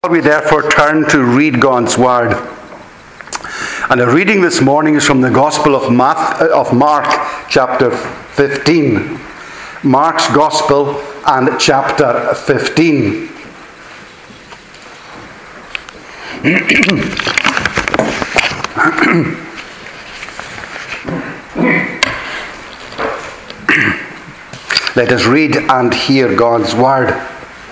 We therefore turn to read God's Word. And the reading this morning is from the Gospel of Mark, chapter 15. Mark's Gospel and chapter 15. Let us read and hear God's Word.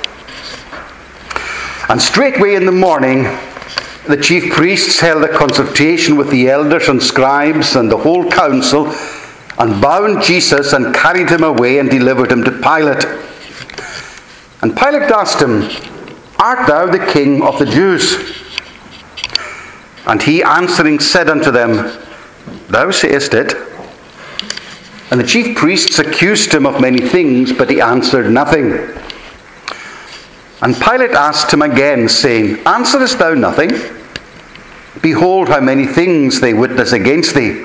And straightway in the morning, the chief priests held a consultation with the elders and scribes and the whole council, and bound Jesus and carried him away and delivered him to Pilate. And Pilate asked him, Art thou the king of the Jews? And he answering said unto them, Thou sayest it. And the chief priests accused him of many things, but he answered nothing. And Pilate asked him again, saying, Answerest thou nothing? Behold how many things they witness against thee.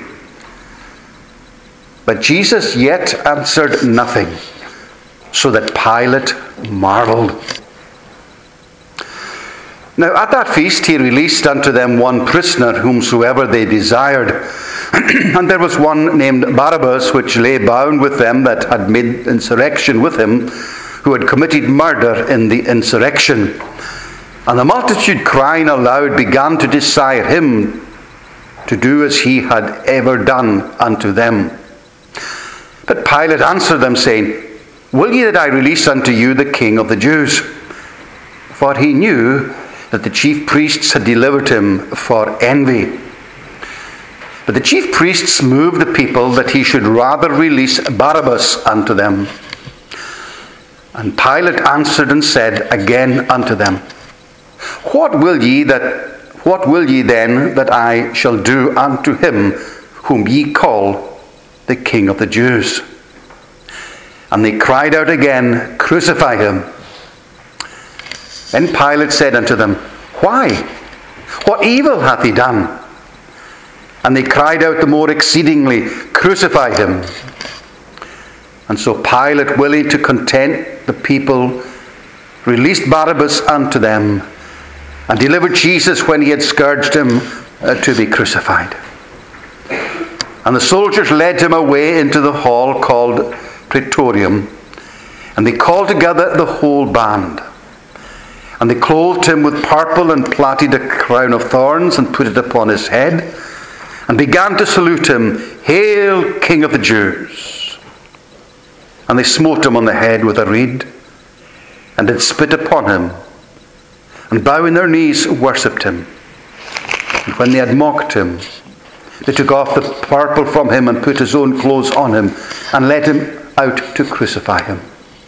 But Jesus yet answered nothing, so that Pilate marveled. Now at that feast he released unto them one prisoner, whomsoever they desired. And there was one named Barabbas, which lay bound with them that had made insurrection with him, who had committed murder in the insurrection. And the multitude crying aloud began to desire him to do as he had ever done unto them. But Pilate answered them, saying, Will ye that I release unto you the king of the Jews? For he knew that the chief priests had delivered him for envy. But the chief priests moved the people that he should rather release Barabbas unto them. And Pilate answered and said again unto them, What will ye then that I shall do unto him whom ye call the King of the Jews? And they cried out again, Crucify him. Then Pilate said unto them, Why? What evil hath he done? And they cried out the more exceedingly, Crucify him. And so Pilate, willing to content the people, released Barabbas unto them, and delivered Jesus, when he had scourged him, to be crucified. And the soldiers led him away into the hall called Praetorium, and they called together the whole band. And they clothed him with purple, and platted a crown of thorns, and put it upon his head, and began to salute him, Hail, King of the Jews! And they smote him on the head with a reed, and did spit upon him, and bowing their knees worshipped him. And when they had mocked him, they took off the purple from him, and put his own clothes on him, and led him out to crucify him.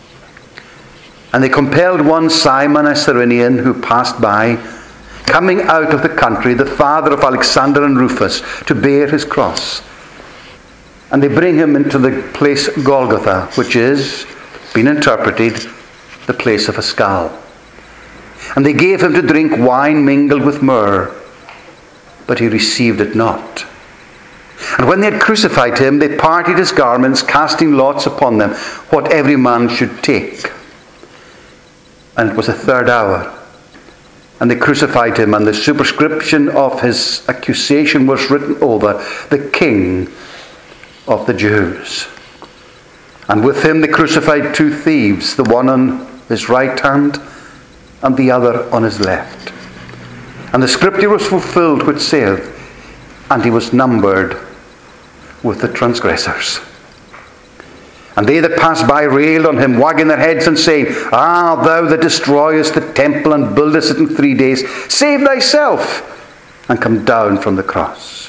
And they compelled one Simon a Cyrenian, who passed by, coming out of the country, the father of Alexander and Rufus, to bear his cross. And they bring him into the place Golgotha, which is, been interpreted, the place of a skull. And they gave him to drink wine mingled with myrrh, but he received it not. And when they had crucified him, they parted his garments, casting lots upon them, what every man should take. And it was the third hour. And they crucified him, and the superscription of his accusation was written over, The King of the Jews. And with him they crucified two thieves, the one on his right hand and the other on his left. And the scripture was fulfilled which saith, And he was numbered with the transgressors. And they that passed by railed on him, wagging their heads and saying, Ah, thou that destroyest the temple and buildest it in 3 days, save thyself and come down from the cross.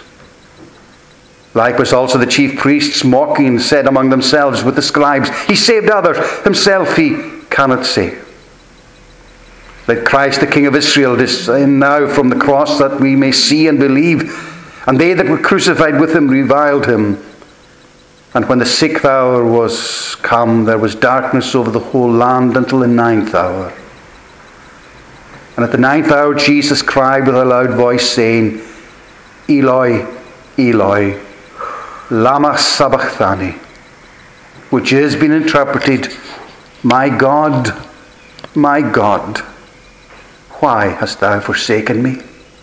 Likewise also the chief priests, mocking, said among themselves with the scribes, He saved others, himself he cannot save. Let Christ the King of Israel descend now from the cross, that we may see and believe. And they that were crucified with him reviled him. And when the 6th hour was come, there was darkness over the whole land until the 9th hour. And at the 9th hour Jesus cried with a loud voice, saying, Eloi, Eloi, lama sabachthani, which has been interpreted, my God, why hast thou forsaken me?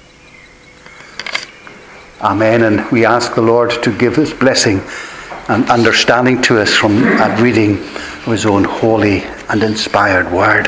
Amen. And we ask the Lord to give his blessing and understanding to us from that reading of his own holy and inspired word.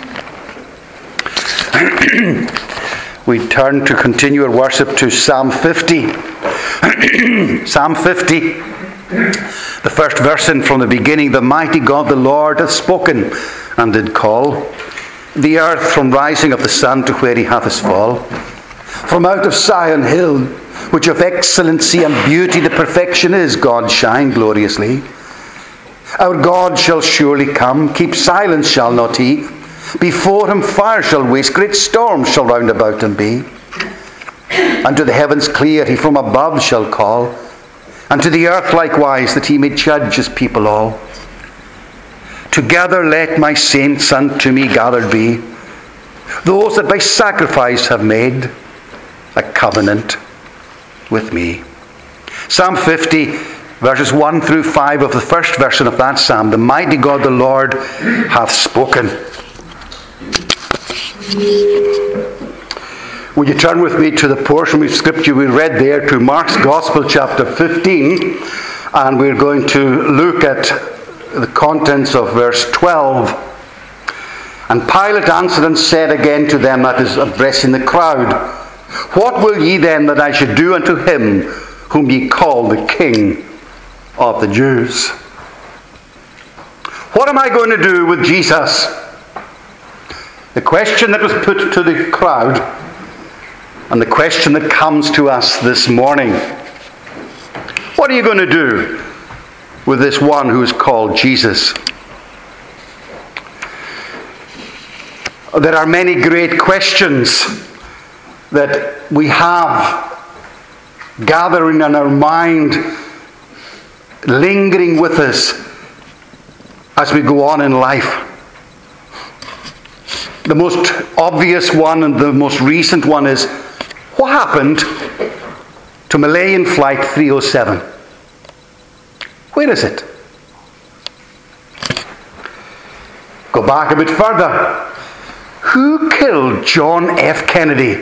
We turn to continue our worship to Psalm 50. Psalm 50, the first verse in from the beginning. The mighty God, the Lord, hath spoken and did call the earth from rising of the sun to where he hath his fall. From out of Sion hill, which of excellency and beauty the perfection is, God shine gloriously. Our God shall surely come, keep silence shall not he. Before him fire shall waste, great storms shall round about him be. Unto the heavens clear he from above shall call, and to the earth likewise, that he may judge his people all. Together let my saints unto me gathered be, those that by sacrifice have made a covenant with me. Psalm 50, verses 1 through 5 of the first version of that psalm. The mighty God, the Lord, hath spoken. Will you turn with me to the portion of scripture we read there, to Mark's Gospel, chapter 15, and we're going to look at the contents of verse 12. And Pilate answered and said again to them, that is addressing the crowd, what will ye then that I should do unto him whom ye call the King of the Jews? What am I going to do with Jesus? The question that was put to the crowd, and the question that comes to us this morning. What are you going to do with this one who is called Jesus? There are many great questions that we have gathering in our mind, lingering with us as we go on in life. The most obvious one and the most recent one is, what happened to Malayan Flight 307? Where is it? Go back a bit further. Who killed John F. Kennedy?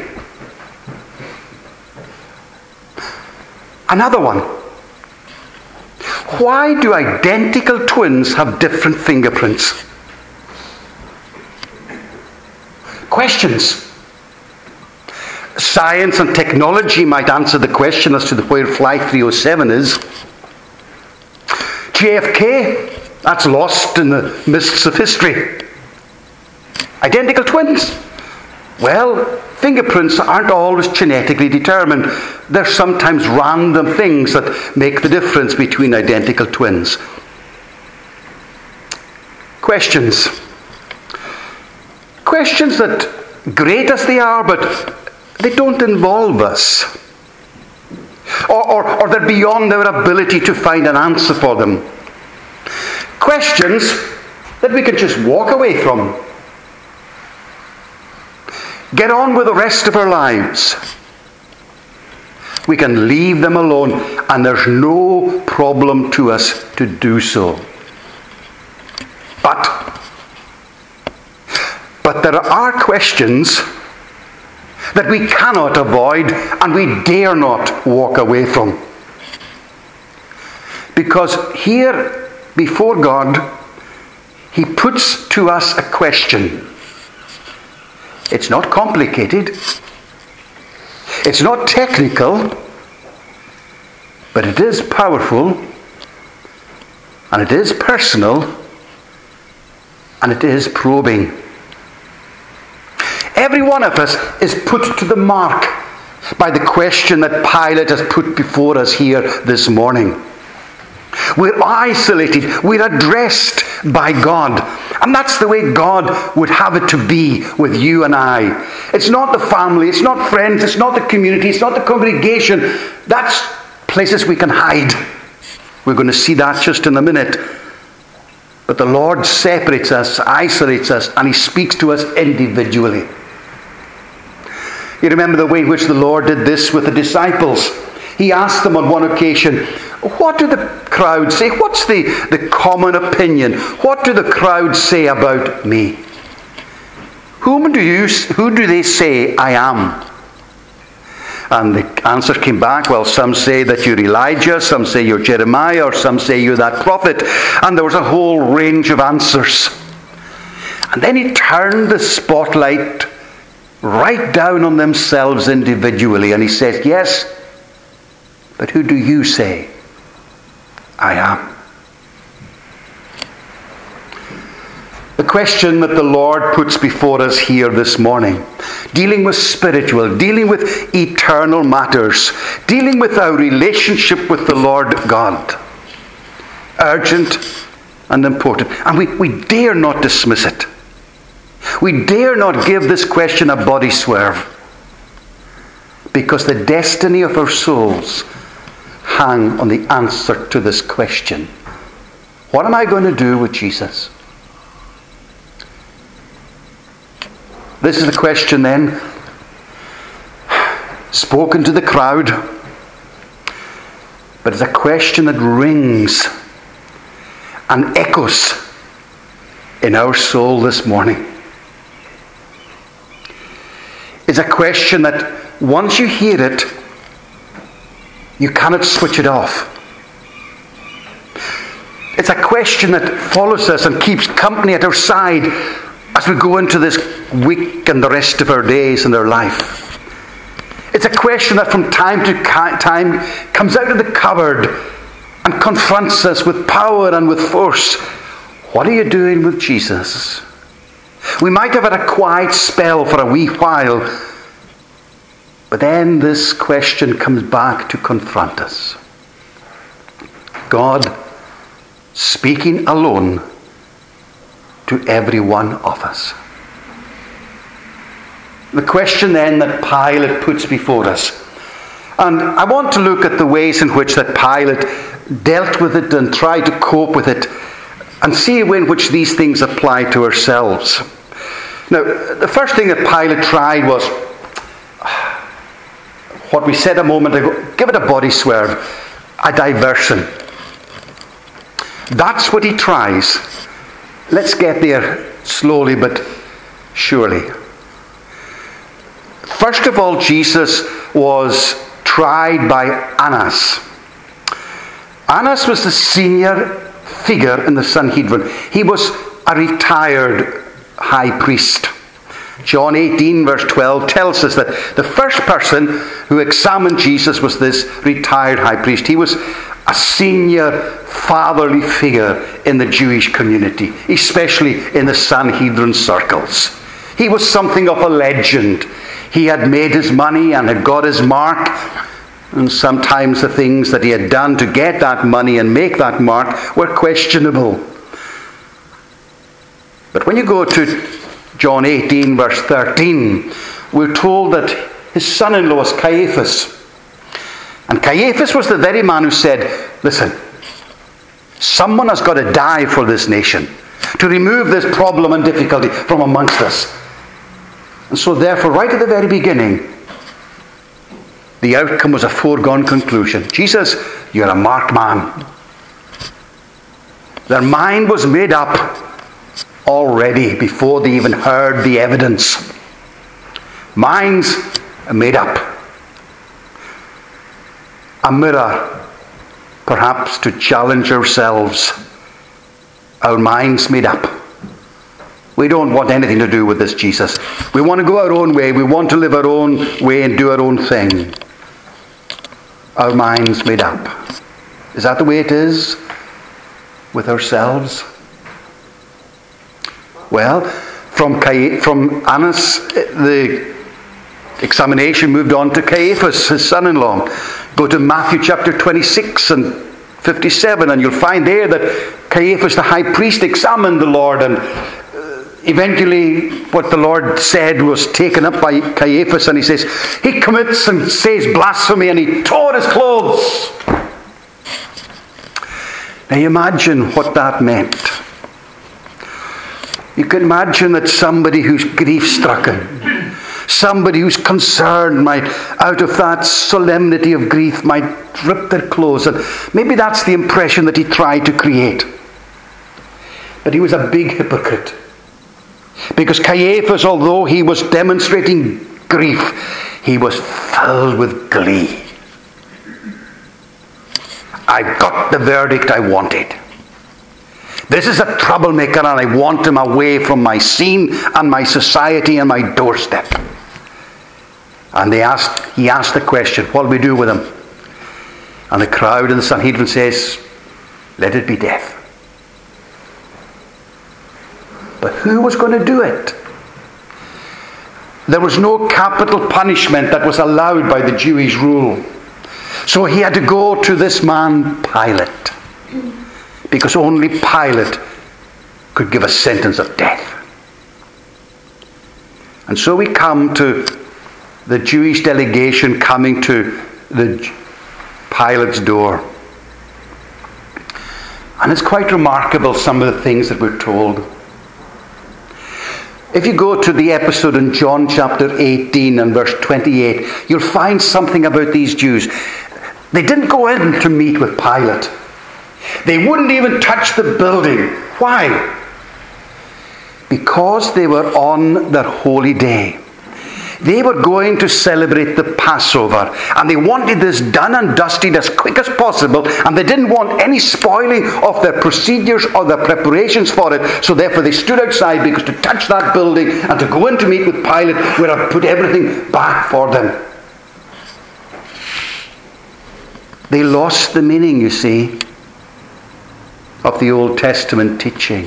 Another one. Why do identical twins have different fingerprints? Questions. Science and technology might answer the question as to where Flight 307 is. JFK, that's lost in the mists of history. Identical twins. Well, fingerprints aren't always genetically determined. They're sometimes random things that make the difference between identical twins. Questions. Questions that, great as they are, but they don't involve us. Or they're beyond our ability to find an answer for them. Questions that we can just walk away from. Get on with the rest of our lives. We can leave them alone, and there's no problem to us to do so. But there are questions that we cannot avoid and we dare not walk away from. Because here, before God, he puts to us a question. It's not complicated. It's not technical. But it is powerful. And it is personal. And it is probing. Every one of us is put to the mark by the question that Pilate has put before us here this morning. We're isolated. We're addressed by God. And that's the way God would have it to be with you and I. It's not the family. It's not friends. It's not the community. It's not the congregation. That's places we can hide. We're going to see that just in a minute. But the Lord separates us, isolates us, and he speaks to us individually. You remember the way in which the Lord did this with the disciples. He asked them on one occasion, what do the crowd say? What's the common opinion? What do the crowd say about me? who do they say I am? And the answer came back, well, some say that you're Elijah, some say you're Jeremiah, or some say you're that prophet. And there was a whole range of answers. And then he turned the spotlight right down on themselves individually, and he says, yes, but who do you say I am? The question that the Lord puts before us here this morning, dealing with spiritual, dealing with eternal matters, dealing with our relationship with the Lord God, urgent and important. And we dare not dismiss it. We dare not give this question a body swerve, because the destiny of our souls hang on the answer to this question. What am I going to do with Jesus? This is the question then, spoken to the crowd, but it's a question that rings and echoes in our soul this morning. It's a question that once you hear it, you cannot switch it off. It's a question that follows us and keeps company at our side as we go into this week and the rest of our days and our life. It's a question that from time to time comes out of the cupboard and confronts us with power and with force. What are you doing with Jesus? We might have had a quiet spell for a wee while, but then this question comes back to confront us. God speaking alone to every one of us. The question then that Pilate puts before us. And I want to look at the ways in which that Pilate dealt with it and tried to cope with it, and see in which these things apply to ourselves. Now, the first thing that Pilate tried was what we said a moment ago, give it a body swerve, a diversion. That's what he tries. Let's get there slowly but surely. First of all, Jesus was tried by Annas. Annas was the senior figure in the Sanhedrin. He was a retired high priest. John 18 verse 12 tells us that the first person who examined Jesus was this retired high priest. He was a senior fatherly figure in the Jewish community, especially in the Sanhedrin circles. He was something of a legend. He had made his money and had got his mark, and sometimes the things that he had done to get that money and make that mark were questionable. But when you go to John 18 verse 13, we're told that his son-in-law was Caiaphas. And Caiaphas was the very man who said, listen, someone has got to die for this nation to remove this problem and difficulty from amongst us. And so therefore, right at the very beginning, the outcome was a foregone conclusion. Jesus, you're a marked man. Their mind was made up already before they even heard the evidence. Minds made up. A mirror, perhaps, to challenge ourselves. Our minds made up. We don't want anything to do with this Jesus. We want to go our own way. We want to live our own way and do our own thing. Our minds made up. Is that the way it is with ourselves? Well, from Annas, the examination moved on to Caiaphas, his son-in-law. Go to Matthew chapter 26 and 57, and you'll find there that Caiaphas, the high priest, examined the Lord, and eventually what the Lord said was taken up by Caiaphas, and he says, he commits and says blasphemy, and he tore his clothes. Now you imagine what that meant. You can imagine that somebody who's grief-stricken, somebody who's concerned might, out of that solemnity of grief, might rip their clothes. And maybe that's the impression that he tried to create. But he was a big hypocrite. Because Caiaphas, although he was demonstrating grief, he was filled with glee. I got the verdict I wanted. This is a troublemaker, and I want him away from my scene and my society and my doorstep. And he asked the question, what do we do with him? And the crowd in the Sanhedrin says, let it be death. But who was going to do it? There was no capital punishment that was allowed by the Jewish rule. So he had to go to this man Pilate, because only Pilate could give a sentence of death. And so we come to the Jewish delegation coming to the Pilate's door. And it's quite remarkable, some of the things that we're told. If you go to the episode in John chapter 18 and verse 28, you'll find something about these Jews. They didn't go in to meet with Pilate. They wouldn't even touch the building. Why? Because they were on their holy day. They were going to celebrate the Passover, and they wanted this done and dusted as quick as possible, and they didn't want any spoiling of their procedures or their preparations for it. So therefore they stood outside, because to touch that building and to go in to meet with Pilate would have put everything back for them. They lost the meaning, you see, of the Old Testament teaching.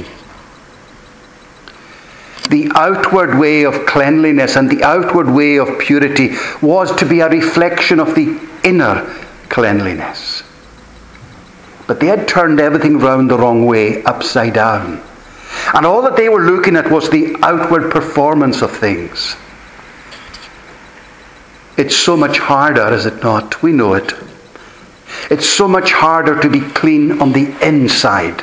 The outward way of cleanliness and the outward way of purity was to be a reflection of the inner cleanliness. But they had turned everything round the wrong way, upside down. And all that they were looking at was the outward performance of things. It's so much harder, is it not? We know it. It's so much harder to be clean on the inside.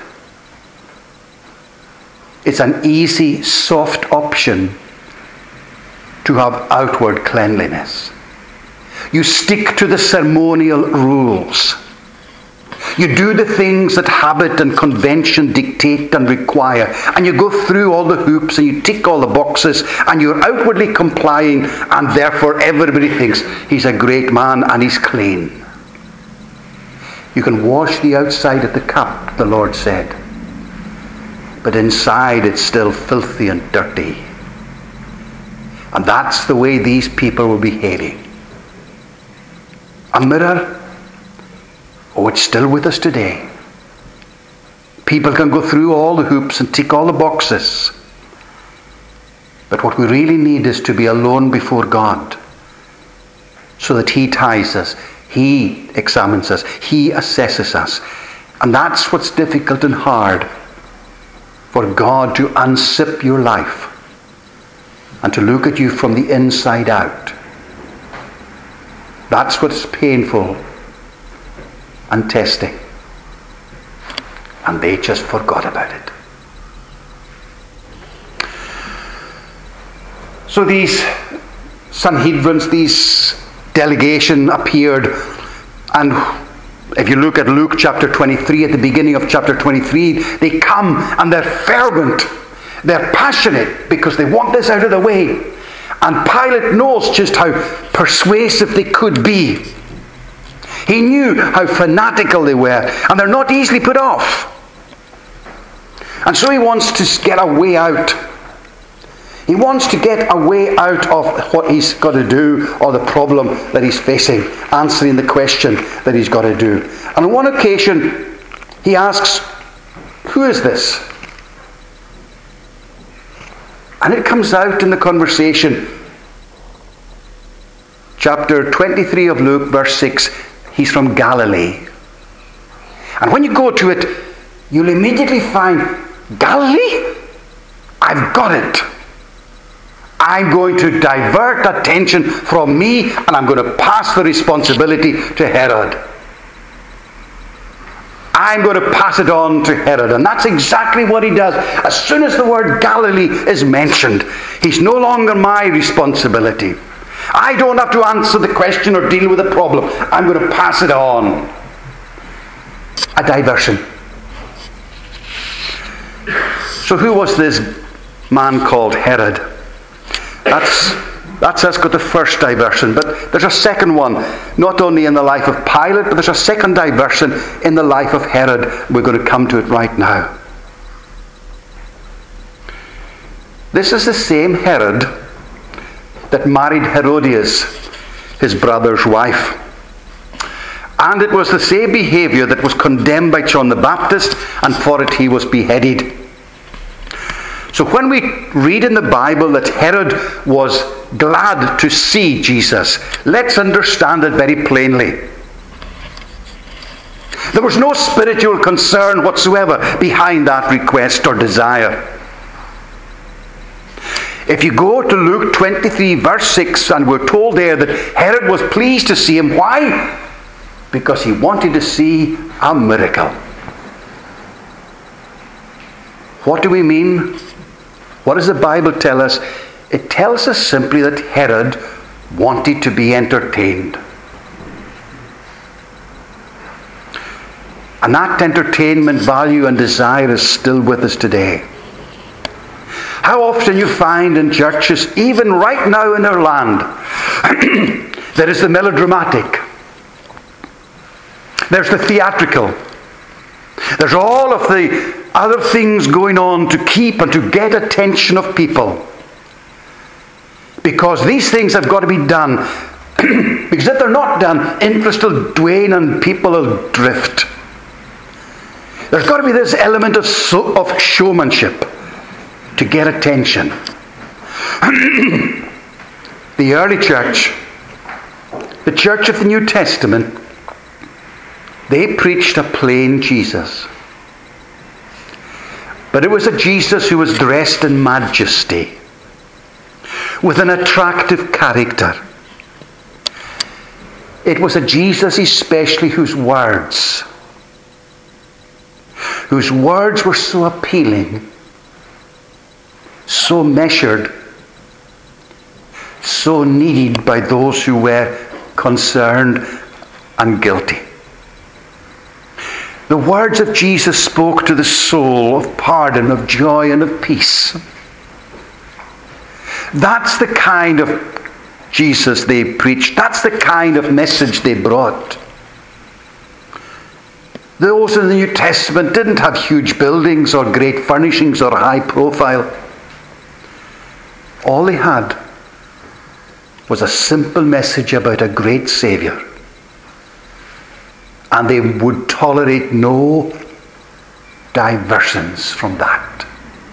It's an easy, soft option to have outward cleanliness. You stick to the ceremonial rules. You do the things that habit and convention dictate and require. And you go through all the hoops and you tick all the boxes and you're outwardly complying, and therefore everybody thinks he's a great man and he's clean. You can wash the outside of the cup, the Lord said. But inside it's still filthy and dirty. And that's the way these people were behaving. A mirror, oh, it's still with us today. People can go through all the hoops and tick all the boxes. But what we really need is to be alone before God, so that He ties us, He examines us, He assesses us. And that's what's difficult and hard. For God to unsip your life and to look at you from the inside out. That's what's painful and testing. And they just forgot about it. So these Sanhedrins, these delegation appeared, and if you look at Luke chapter 23, at the beginning of chapter 23, they come and they're fervent. They're passionate because they want this out of the way. And Pilate knows just how persuasive they could be. He knew how fanatical they were, and they're not easily put off. And so he wants to get a way out. He wants to get a way out of what he's got to do, or the problem that he's facing, answering the question that he's got to do. And on one occasion, he asks, "Who is this?" And it comes out in the conversation. Chapter 23 of Luke, verse 6, he's from Galilee. And when you go to it, you'll immediately find, Galilee? I've got it. I'm going to divert attention from me, and I'm going to pass the responsibility to Herod. I'm going to pass it on to Herod. And that's exactly what he does. As soon as the word Galilee is mentioned, he's no longer my responsibility. I don't have to answer the question or deal with the problem. I'm going to pass it on. A diversion. So who was this man called Herod. That's us got the first diversion. But there's a second one, not only in the life of Pilate, but there's a second diversion in the life of Herod. We're going to come to it right now. This is the same Herod that married Herodias, his brother's wife. And it was the same behavior that was condemned by John the Baptist, and for it he was beheaded. So when we read in the Bible that Herod was glad to see Jesus, let's understand it very plainly. There was no spiritual concern whatsoever behind that request or desire. If you go to Luke 23 verse 6, and we're told there that Herod was pleased to see him. Why? Because he wanted to see a miracle. What do we mean? What does the Bible tell us? It tells us simply that Herod wanted to be entertained. And that entertainment value and desire is still with us today. How often you find in churches, even right now in our land, there is the melodramatic. There's the theatrical. There's all of the other things going on to keep and to get attention of people. Because these things have got to be done. Because if they're not done, interest will wane and people will drift. There's got to be this element of showmanship to get attention. The early church, the church of the New Testament, they preached a plain Jesus. But it was a Jesus who was dressed in majesty, with an attractive character. It was a Jesus especially whose words were so appealing, so measured, so needed by those who were concerned and guilty. The words of Jesus spoke to the soul of pardon, of joy, and of peace. That's the kind of Jesus they preached. That's the kind of message they brought. Those in the New Testament didn't have huge buildings or great furnishings or high profile. All they had was a simple message about a great Saviour. And they would tolerate no diversions from that.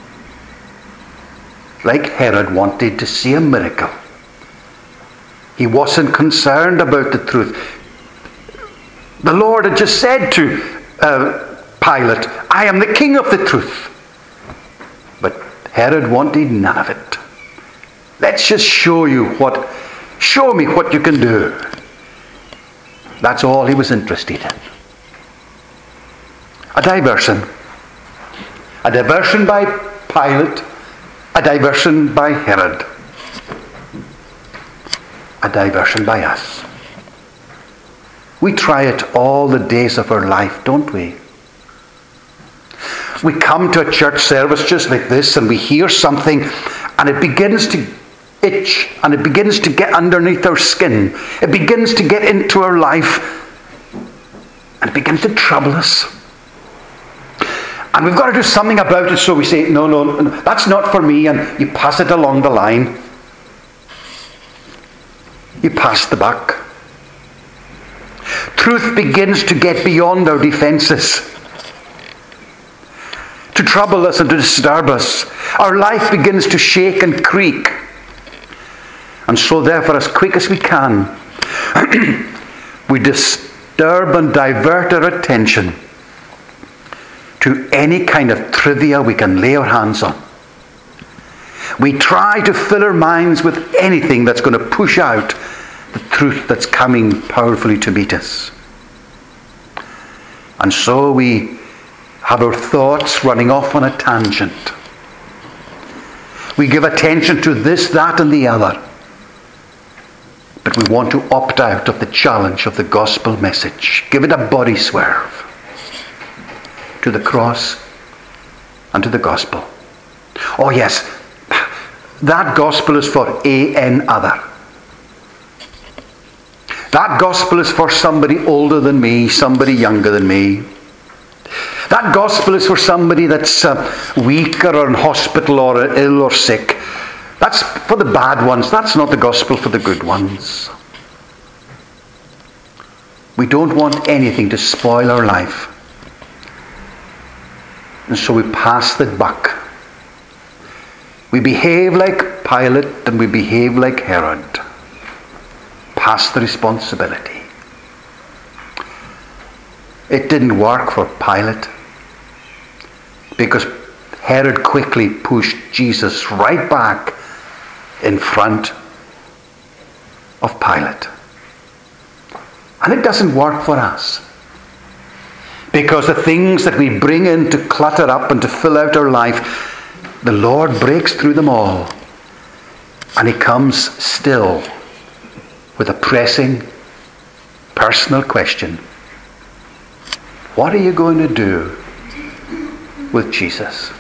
Like Herod wanted to see a miracle. He wasn't concerned about the truth. The Lord had just said to Pilate, I am the king of the truth. But Herod wanted none of it. Let's just show me what you can do. That's all he was interested in. A diversion. A diversion by Pilate. A diversion by Herod. A diversion by us. We try it all the days of our life, don't we? We come to a church service just like this and we hear something and it begins to itch and it begins to get underneath our skin. It begins to get into our life and it begins to trouble us. And we've got to do something about it, so we say, no, that's not for me, and you pass it along the line. You pass the buck. Truth begins to get beyond our defenses, to trouble us and to disturb us. Our life begins to shake and creak. And so therefore, as quick as we can, we disturb and divert our attention to any kind of trivia we can lay our hands on. We try to fill our minds with anything that's going to push out the truth that's coming powerfully to meet us. And so we have our thoughts running off on a tangent. We give attention to this, that, and the other. But we want to opt out of the challenge of the gospel message. Give it a body swerve to the cross and to the gospel. Oh yes, that gospel is for an other. That gospel is for somebody older than me, somebody younger than me. That gospel is for somebody that's weaker or in hospital or ill or sick. That's for the bad ones. That's not the gospel for the good ones. We don't want anything to spoil our life. And so we pass the buck. We behave like Pilate and we behave like Herod. Pass the responsibility. It didn't work for Pilate because Herod quickly pushed Jesus right back in front of Pilate. And it doesn't work for us. Because the things that we bring in to clutter up and to fill out our life, the Lord breaks through them all. And he comes still with a pressing, personal question. What are you going to do with Jesus?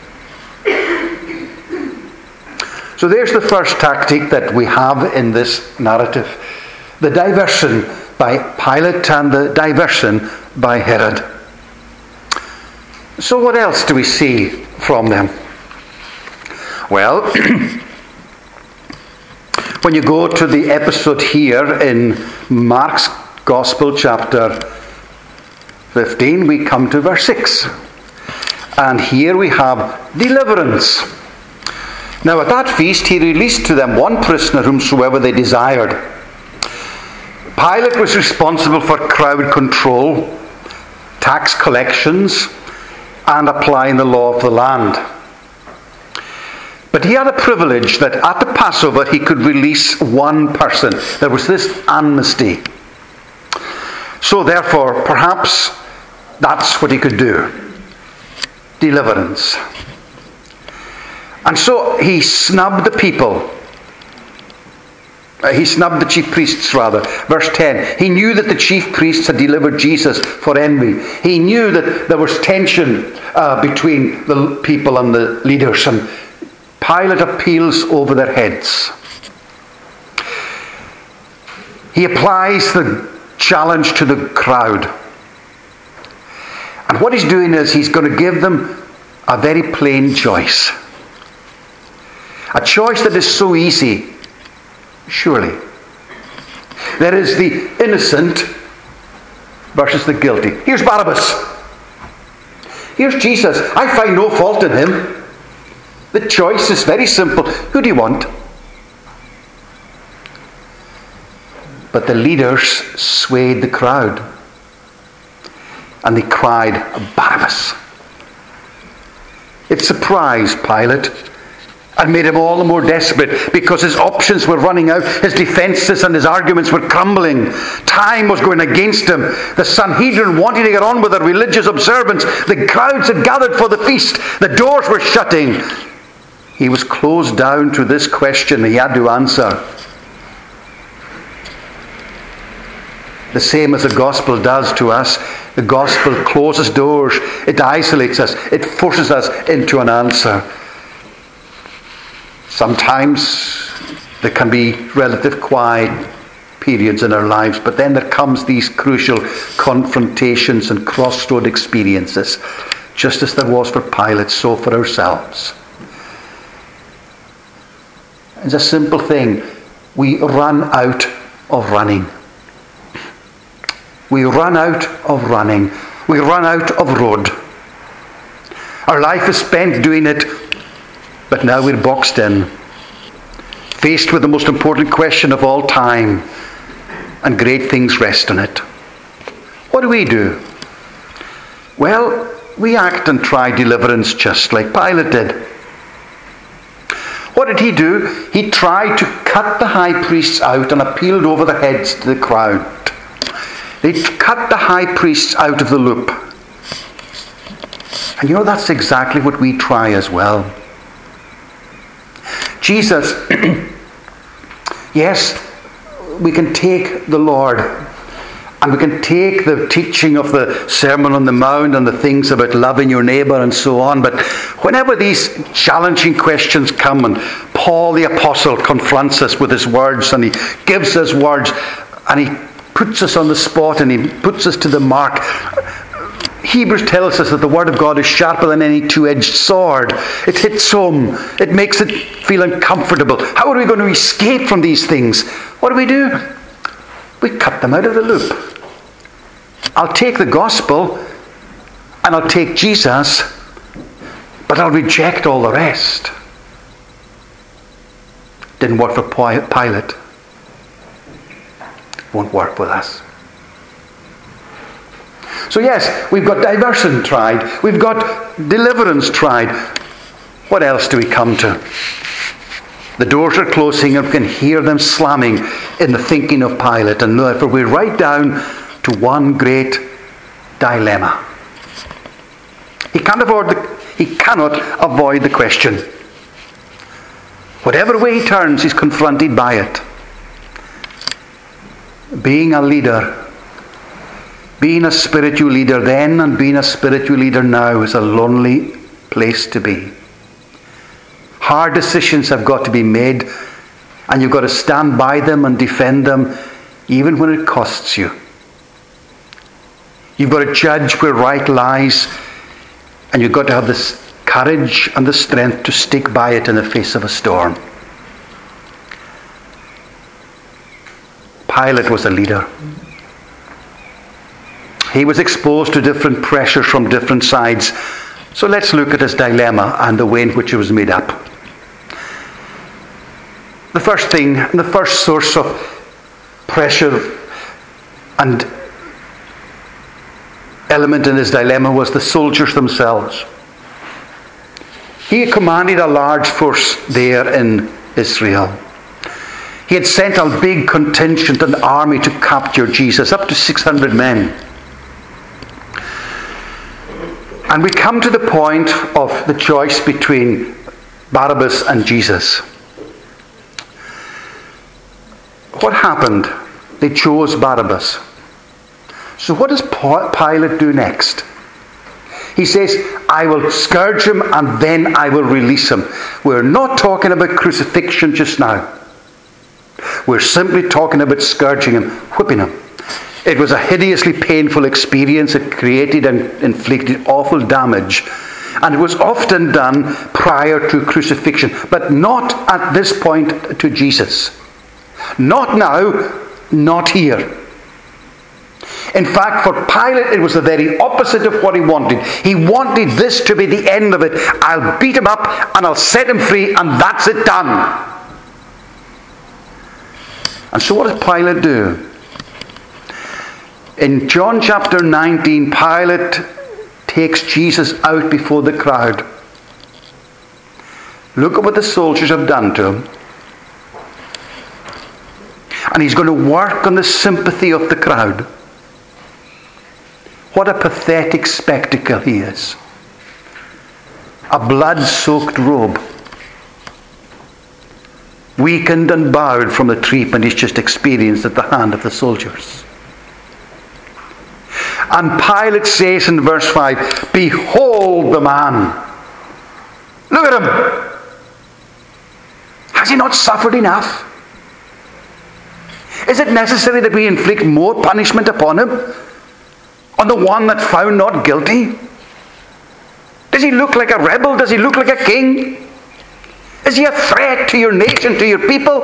So there's the first tactic that we have in this narrative. The diversion by Pilate and the diversion by Herod. So what else do we see from them? Well, when you go to the episode here in Mark's Gospel, chapter 15, we come to verse 6. And here we have deliverance. Now at that feast he released to them one prisoner whomsoever they desired. Pilate was responsible for crowd control, tax collections, and applying the law of the land. But he had a privilege that at the Passover he could release one person. There was this amnesty. So therefore, perhaps that's what he could do. Deliverance. And so he snubbed the people. He snubbed the chief priests, rather. Verse 10. He knew that the chief priests had delivered Jesus for envy. He knew that there was tension between the people and the leaders. And Pilate appeals over their heads. He applies the challenge to the crowd. And what he's doing is he's going to give them a very plain choice. A choice that is so easy, surely. There is the innocent versus the guilty. Here's Barabbas. Here's Jesus. I find no fault in him. The choice is very simple. Who do you want? But the leaders swayed the crowd. And they cried, Barabbas. It surprised Pilate and made him all the more desperate because his options were running out. His defences and his arguments were crumbling. Time was going against him. The Sanhedrin wanted to get on with their religious observance. The crowds had gathered for the feast. The doors were shutting. He was closed down to this question he had to answer. The same as the gospel does to us. The gospel closes doors. It isolates us. It forces us into an answer. Sometimes there can be relative quiet periods in our lives, but then there comes these crucial confrontations and crossroad experiences, just as there was for Pilate, so for ourselves. It's a simple thing. We run out of running. We run out of running. We run out of road. Our life is spent doing it, but now we're boxed in, faced with the most important question of all time, and great things rest on it. What do? Well, we act and try deliverance just like Pilate did. What did he do? He tried to cut the high priests out and appealed over their heads to the crowd. They cut the high priests out of the loop. And you know, that's exactly what we try as well. Jesus, yes, we can take the Lord and we can take the teaching of the Sermon on the Mount and the things about loving your neighbour and so on, but whenever these challenging questions come and Paul the Apostle confronts us with his words, and he gives us words, and he puts us on the spot, and he puts us to the mark. Hebrews tells us that the Word of God is sharper than any two-edged sword. It hits home. It makes it feel uncomfortable. How are we going to escape from these things? What do? We cut them out of the loop. I'll take the gospel, and I'll take Jesus, but I'll reject all the rest. Didn't work for Pilate. Won't work with us. So yes, we've got diversion tried. We've got deliverance tried. What else do we come to? The doors are closing, and we can hear them slamming in the thinking of Pilate. And therefore we're right down to one great dilemma. He cannot avoid the question. Whatever way he turns, he's confronted by it. Being a leader, being a spiritual leader then and being a spiritual leader now is a lonely place to be. Hard decisions have got to be made, and you've got to stand by them and defend them, even when it costs you. You've got to judge where right lies, and you've got to have the courage and the strength to stick by it in the face of a storm. Pilate was a leader. He was exposed to different pressures from different sides. So let's look at his dilemma and the way in which it was made up. The first thing, the first source of pressure and element in his dilemma was the soldiers themselves. He had commanded a large force there in Israel. He had sent a big contingent, an army to capture Jesus, up to 600 men. And we come to the point of the choice between Barabbas and Jesus. What happened? They chose Barabbas. So what does Pilate do next? He says, I will scourge him and then I will release him. We're not talking about crucifixion just now. We're simply talking about scourging him, whipping him. It was a hideously painful experience. It created and inflicted awful damage. And it was often done prior to crucifixion, but not at this point to Jesus. Not now, not here. In fact, for Pilate, it was the very opposite of what he wanted. He wanted this to be the end of it. I'll beat him up and I'll set him free, and that's it, done. And so what does Pilate do? In John chapter 19, Pilate takes Jesus out before the crowd. Look at what the soldiers have done to him. And he's going to work on the sympathy of the crowd. What a pathetic spectacle he is. A blood-soaked robe. Weakened and bowed from the treatment he's just experienced at the hand of the soldiers. And Pilate says in verse 5, behold the man. Look at him. Has he not suffered enough? Is it necessary that we inflict more punishment upon him? On the one that found not guilty? Does he look like a rebel? Does he look like a king? Is he a threat to your nation, to your people?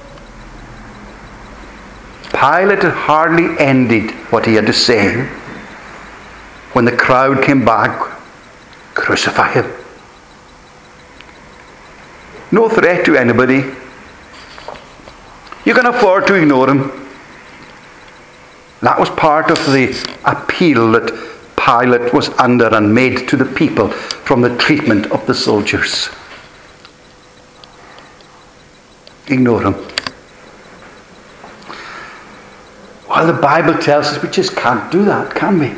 Pilate had hardly ended what he had to say when the crowd came back. Crucify him. No threat to anybody. You can afford to ignore him. That was part of the appeal that Pilate was under and made to the people from the treatment of the soldiers. Ignore him. Well, the Bible tells us we just can't do that, can we?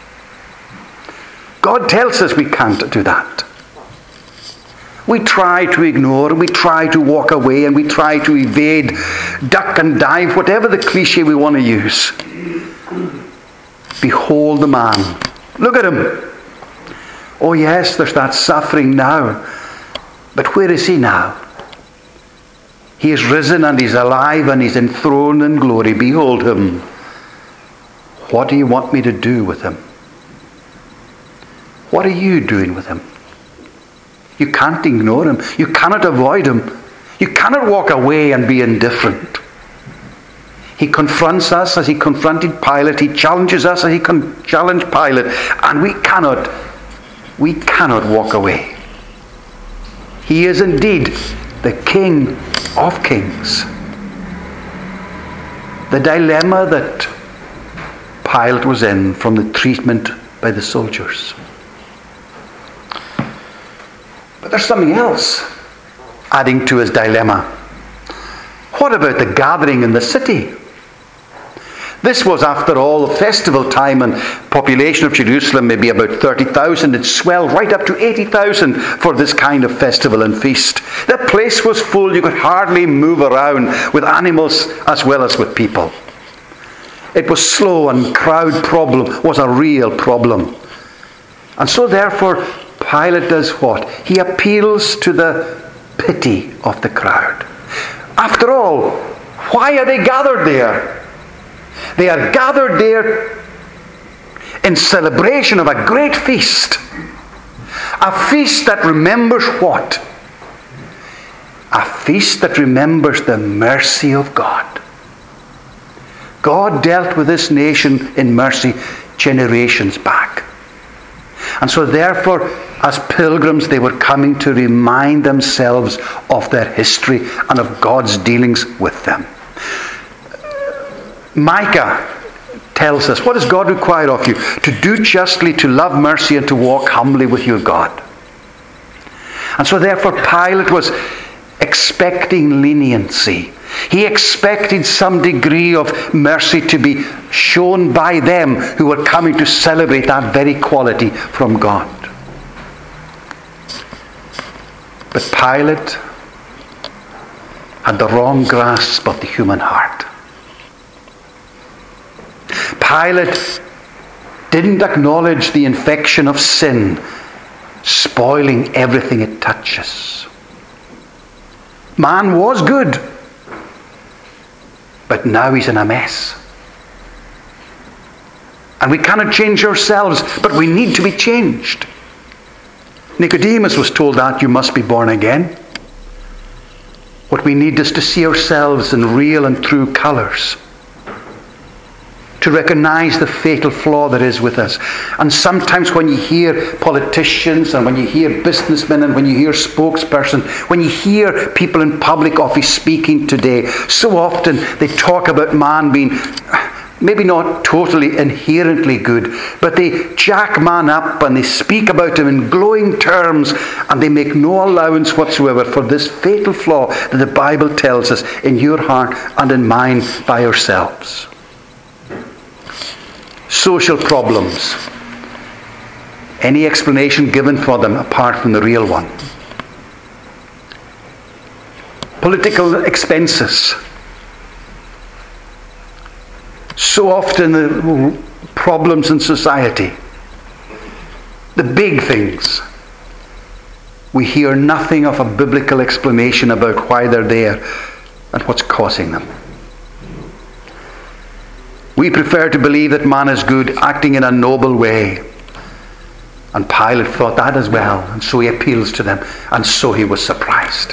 God tells us we can't do that. We try to ignore, we try to walk away, and we try to evade, duck and dive, whatever the cliche we want to use. Behold the man. Look at him. Oh yes, there's that suffering now. But where is he now? He is risen and he's alive and he's enthroned in glory. Behold him. What do you want me to do with him? What are you doing with him? You can't ignore him. You cannot avoid him. You cannot walk away and be indifferent. He confronts us as he confronted Pilate. He challenges us as he challenged Pilate. And we cannot walk away. He is indeed the King of Kings. The dilemma that Pilate was in from the treatment by the soldiers. But there's something else adding to his dilemma. What about the gathering in the city? This was, after all, the festival time, and population of Jerusalem may be about 30,000. It swelled right up to 80,000 for this kind of festival and feast. The place was full. You could hardly move around with animals as well as with people. It was slow, and crowd problem was a real problem. And so therefore, Pilate does what? He appeals to the pity of the crowd. After all, why are they gathered there? They are gathered there in celebration of a great feast. A feast that remembers what? A feast that remembers the mercy of God. God dealt with this nation in mercy generations back. And so therefore, as pilgrims, they were coming to remind themselves of their history and of God's dealings with them. Micah tells us, what does God require of you? To do justly, to love mercy, and to walk humbly with your God. And so therefore Pilate was expecting leniency. He expected some degree of mercy to be shown by them who were coming to celebrate that very quality from God. But Pilate had the wrong grasp of the human heart. Pilate didn't acknowledge the infection of sin spoiling everything it touches. Man was good, but now he's in a mess. And we cannot change ourselves, but we need to be changed. Nicodemus was told that you must be born again. What we need is to see ourselves in real and true colours. To recognize the fatal flaw that is with us. And sometimes when you hear politicians and when you hear businessmen and when you hear spokespersons, when you hear people in public office speaking today, so often they talk about man being maybe not totally inherently good, but they jack man up and they speak about him in glowing terms, and they make no allowance whatsoever for this fatal flaw that the Bible tells us in your heart and in mine by ourselves. Social problems. Any explanation given for them apart from the real one? Political expenses. So often the problems in society. The big things. We hear nothing of a biblical explanation about why they're there and what's causing them. We prefer to believe that man is good, acting in a noble way. And Pilate thought that as well. And so he appeals to them. And so he was surprised.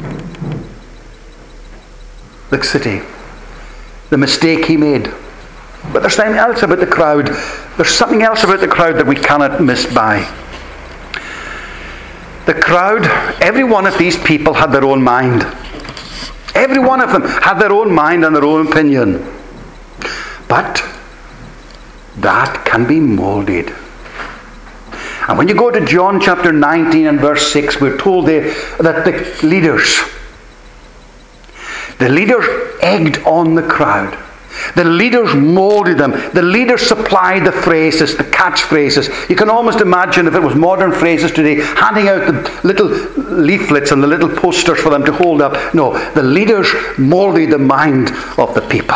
The city. The mistake he made. But there's something else about the crowd. There's something else about the crowd that we cannot miss by. The crowd, every one of these people had their own mind. Every one of them had their own mind and their own opinion. But that can be molded. And when you go to John chapter 19 and verse 6, we're told there that the leaders egged on the crowd. The leaders molded them. The leaders supplied the phrases, the catchphrases. You can almost imagine, if it was modern phrases today, handing out the little leaflets and the little posters for them to hold up. No, the leaders molded the mind of the people.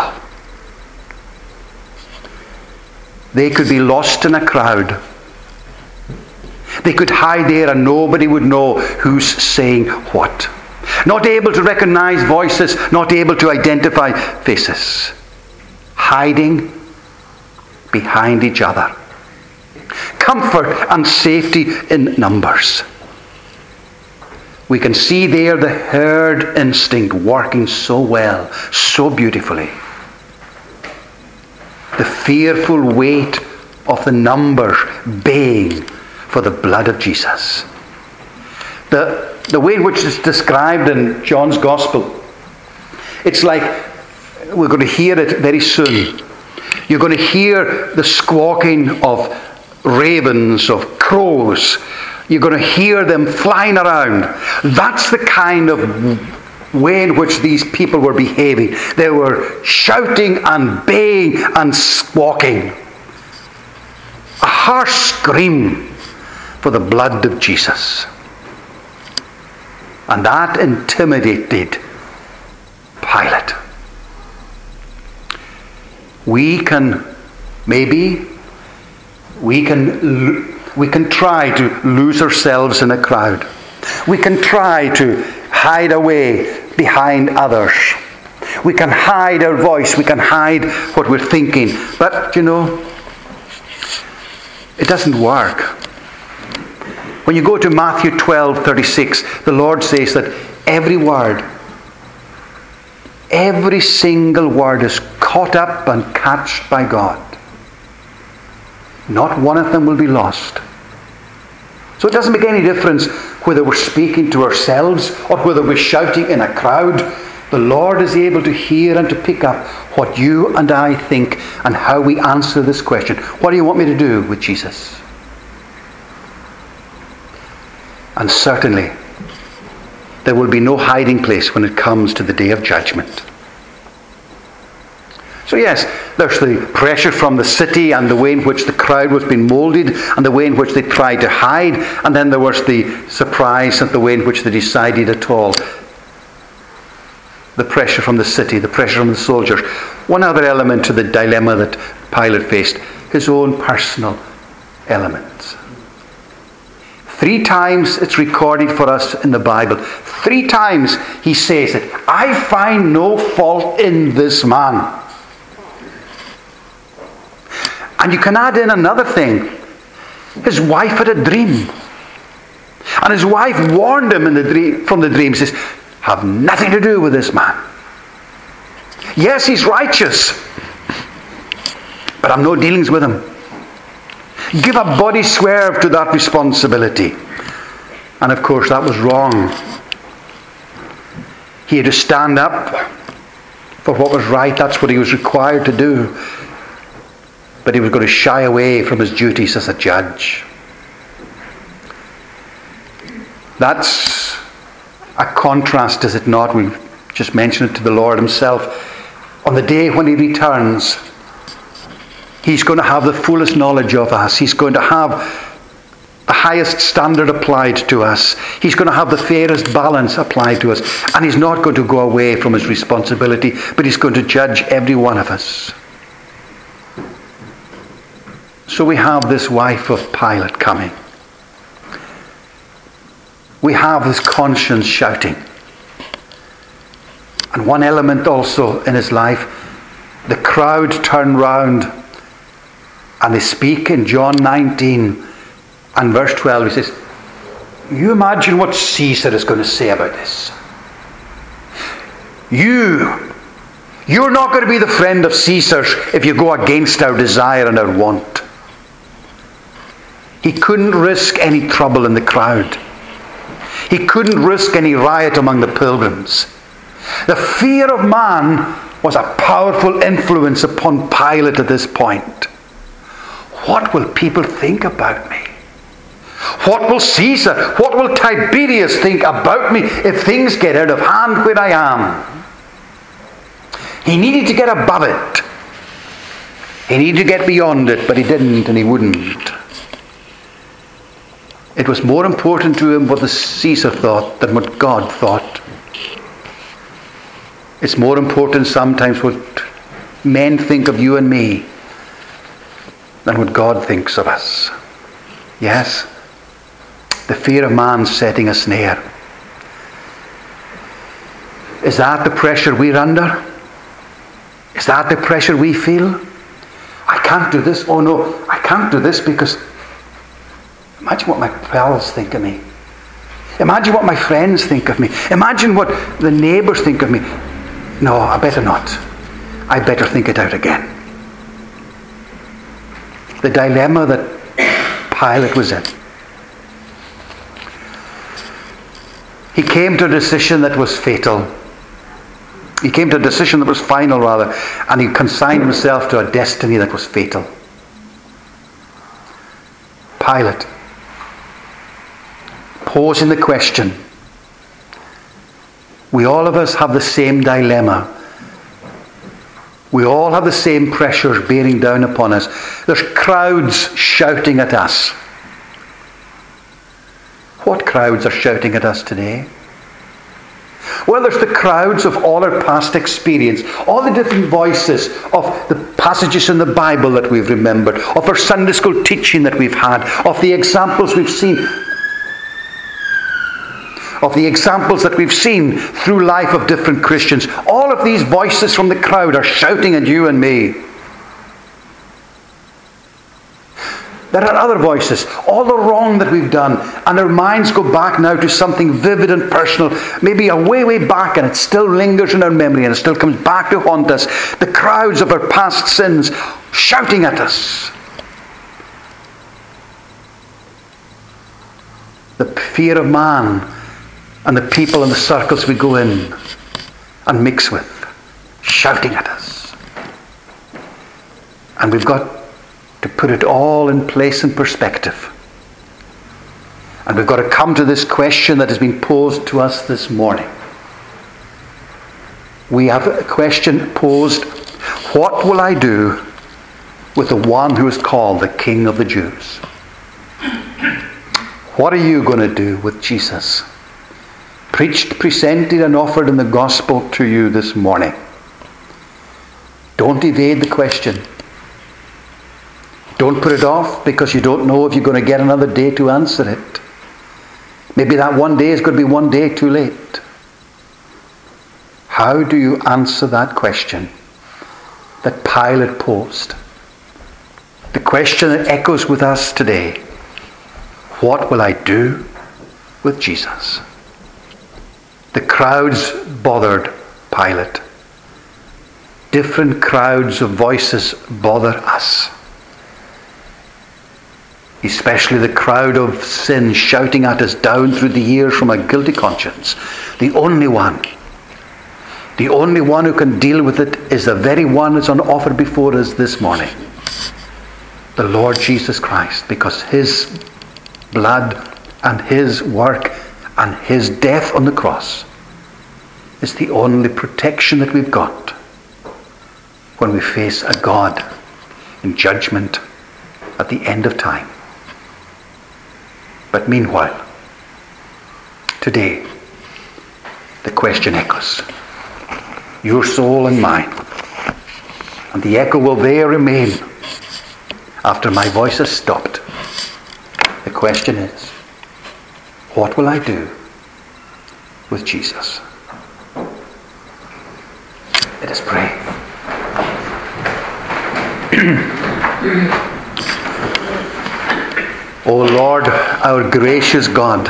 They could be lost in a crowd. They could hide there and nobody would know who's saying what. not able to recognize voices, not able to identify faces, hiding behind each other. Comfort and safety in numbers. We can see there the herd instinct working so well, so beautifully. The fearful weight of the numbers baying for the blood of Jesus. The way in which it's described in John's Gospel, it's like, we're going to hear it very soon. You're going to hear the squawking of ravens, of crows. You're going to hear them flying around. That's the kind of way in which these people were behaving. They were shouting and baying and squawking. A harsh scream for the blood of Jesus. And that intimidated Pilate. We can try to lose ourselves in a crowd. We can try to hide away behind others. We can hide our voice. We can hide what we're thinking. But, it doesn't work. When you go to Matthew 12:36, the Lord says that every single word is caught up and catched by God. Not one of them will be lost. So it doesn't make any difference whether we're speaking to ourselves or whether we're shouting in a crowd. The Lord is able to hear and to pick up what you and I think and how we answer this question. What do you want me to do with Jesus? And certainly, there will be no hiding place when it comes to the day of judgment. So yes, there's the pressure from the city and the way in which the crowd was being molded and the way in which they tried to hide. And then there was the surprise and the way in which they decided at all. The pressure from the city, the pressure from the soldiers. One other element to the dilemma that Pilate faced, his own personal elements. 3 times it's recorded for us in the Bible. 3 times he says it. I find no fault in this man. And you can add in another thing. His wife had a dream. And his wife warned him from the dream. She says, have nothing to do with this man. Yes, he's righteous. But I've no dealings with him. Give a body swerve to that responsibility. And of course that was wrong. He had to stand up for what was right. That's what he was required to do. But he was going to shy away from his duties as a judge. That's a contrast, is it not? We just mentioned it to the Lord himself. On the day when he returns, he's going to have the fullest knowledge of us. He's going to have the highest standard applied to us. He's going to have the fairest balance applied to us. And he's not going to go away from his responsibility, but he's going to judge every one of us. So we have this wife of Pilate coming. We have his conscience shouting. And one element also in his life, the crowd turn round and they speak in John 19 and verse 12. He says, you imagine what Caesar is going to say about this. You're not going to be the friend of Caesar's if you go against our desire and our want. He couldn't risk any trouble in the crowd. He couldn't risk any riot among the pilgrims. The fear of man was a powerful influence upon Pilate at this point. What will people think about me? What will Caesar, what will Tiberius think about me if things get out of hand where I am? He needed to get above it. He needed to get beyond it, but he didn't and he wouldn't. It was more important to him what the Caesar thought than what God thought. It's more important sometimes what men think of you and me than what God thinks of us. Yes, the fear of man setting a snare. Is that the pressure we're under? Is that the pressure we feel? I can't do this. Oh no, I can't do this because imagine what my pals think of me. Imagine what my friends think of me. Imagine what the neighbours think of me. No, I better not. I better think it out again. The dilemma that Pilate was in. He came to a decision that was fatal. He came to a decision that was final, rather, and he consigned himself to a destiny that was fatal. Pilate, posing the question, we all of us have the same dilemma. We all have the same pressures bearing down upon us. There's crowds shouting at us. What crowds are shouting at us today? Well, there's the crowds of all our past experience, all the different voices of the passages in the Bible that we've remembered, of our Sunday school teaching that we've had, of the examples we've seen, through life of different Christians. All of these voices from the crowd are shouting at you and me. There are other voices, all the wrong that we've done, and our minds go back now to something vivid and personal, maybe a way, way back, and it still lingers in our memory and it still comes back to haunt us. The crowds of our past sins shouting at us. The fear of man and the people in the circles we go in and mix with, shouting at us. And we've got to put it all in place and perspective. And we've got to come to this question that has been posed to us this morning. We have a question posed, what will I do with the one who is called the King of the Jews? What are you going to do with Jesus? Preached, presented and offered in the gospel to you this morning. Don't evade the question. Don't put it off because you don't know if you're going to get another day to answer it. Maybe that one day is going to be one day too late. How do you answer that question that Pilate posed? The question that echoes with us today. What will I do with Jesus? The crowds bothered Pilate. Different crowds of voices bother us. Especially the crowd of sin shouting at us down through the years from a guilty conscience. The only one who can deal with it is the very one that's on offer before us this morning. The Lord Jesus Christ, because his blood and his work and his death on the cross is the only protection that we've got when we face a God in judgment at the end of time. But meanwhile, today, the question echoes. Your soul and mine. And the echo will there remain after my voice has stopped. The question is, what will I do with Jesus? Let us pray. O Lord, our gracious God,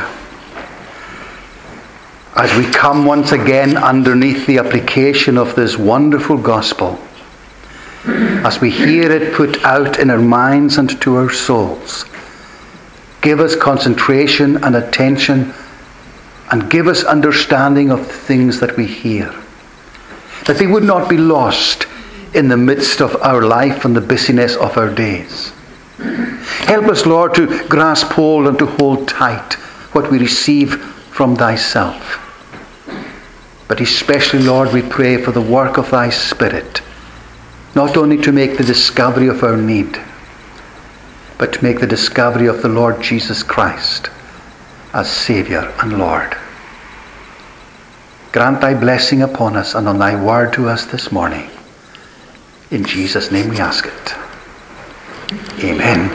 as we come once again underneath the application of this wonderful gospel, as we hear it put out in our minds and to our souls, give us concentration and attention, and give us understanding of the things that we hear, that they would not be lost in the midst of our life and the busyness of our days. Help us, Lord, to grasp hold and to hold tight what we receive from thyself. But especially, Lord, we pray for the work of thy Spirit, not only to make the discovery of our need, but to make the discovery of the Lord Jesus Christ as Saviour and Lord. Grant thy blessing upon us and on thy word to us this morning. In Jesus' name we ask it. Amen.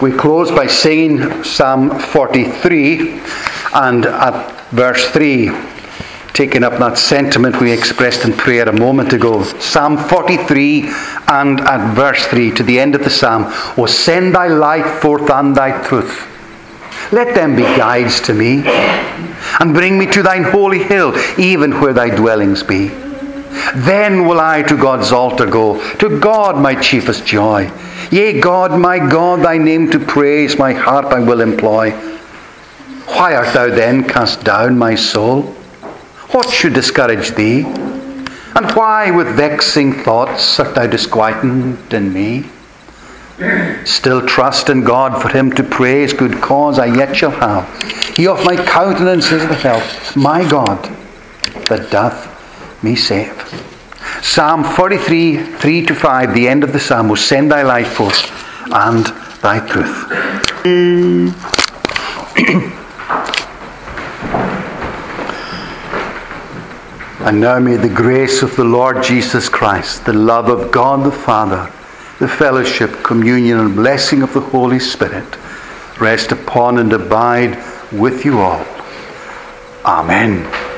We close by singing Psalm 43 and at verse 3, taking up that sentiment we expressed in prayer a moment ago. Psalm 43 and at verse 3, to the end of the psalm. O send thy light forth and thy truth. Let them be guides to me, and bring me to thine holy hill, even where thy dwellings be. Then will I to God's altar go, to God my chiefest joy. Yea, God, my God, thy name to praise, my heart I will employ. Why art thou then cast down, my soul? What should discourage thee? And why with vexing thoughts art thou disquieted in me? Still trust in God for him to praise, good cause I yet shall have. He of my countenance is the help, my God, that doth me save. Psalm 43, 3-5, the end of the psalm, will send thy light forth and thy truth. And now may the grace of the Lord Jesus Christ, the love of God the Father, the fellowship, communion, and blessing of the Holy Spirit rest upon and abide with you all. Amen.